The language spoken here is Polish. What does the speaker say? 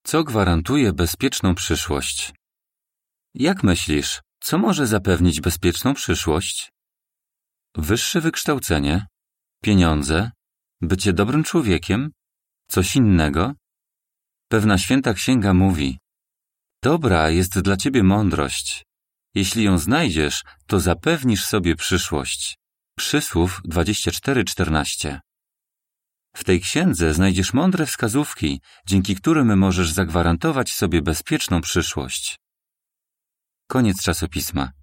Co gwarantuje bezpieczną przyszłość? Jak myślisz, co może zapewnić bezpieczną przyszłość? Wyższe wykształcenie? Pieniądze? Bycie dobrym człowiekiem? Coś innego? Pewna święta księga mówi: dobra jest dla ciebie mądrość. Jeśli ją znajdziesz, to zapewnisz sobie przyszłość. Przysłów 24:14. W tej księdze znajdziesz mądre wskazówki, dzięki którym możesz zagwarantować sobie bezpieczną przyszłość. Koniec czasopisma.